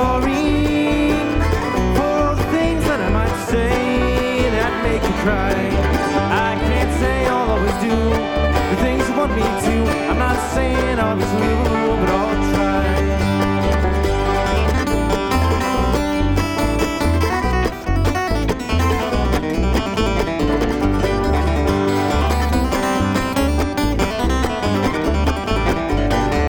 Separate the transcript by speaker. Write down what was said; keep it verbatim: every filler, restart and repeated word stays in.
Speaker 1: sorry for all the things that I might say that make you cry. I can't say I'll always do the things you want me to. I'm not saying I'll be true.